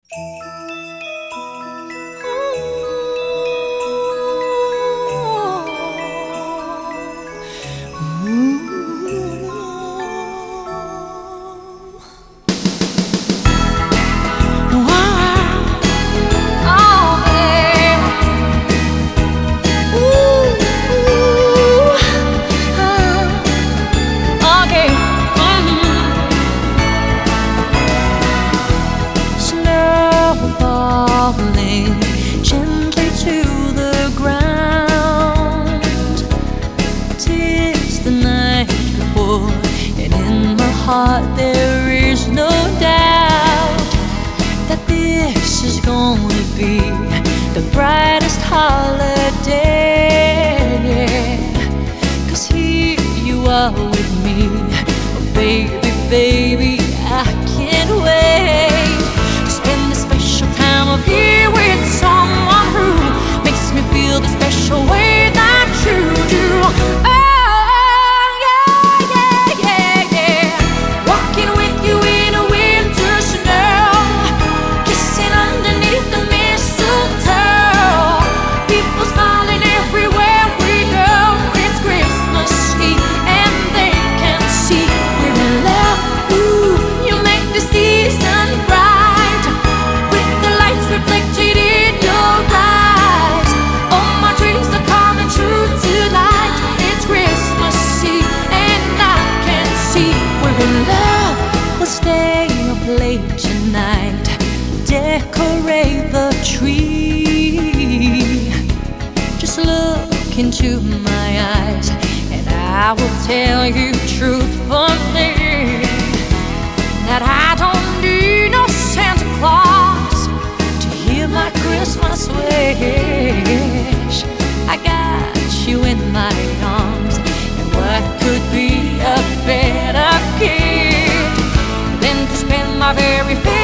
Falling gently to the ground. 'Tis the night before, and in my heart there is no doubt that this is gonna be the brightest holiday. 'Cause here you are with me, oh baby, baby, I can't wait to spend this special time of year with someone who makes me feel the special way that you do. Oh, yeah, yeah, yeah, yeah. Walking with you in a winter snow, kissing underneath the mistletoe, people smiling everywhere we go. It's Christmas Eve and they can see we're in love. Ooh, you make the season bright with the lights reflected in your eyes. All my dreams are coming true tonight. It's Christmas Eve and I can see we're in love. We'll stay up late tonight, decorate the tree. Just look into my eyes and I will tell you truthfully that I don't need no Santa Claus to hear my Christmas wish. I got you in my arms, and what could be a better gift than to spend my very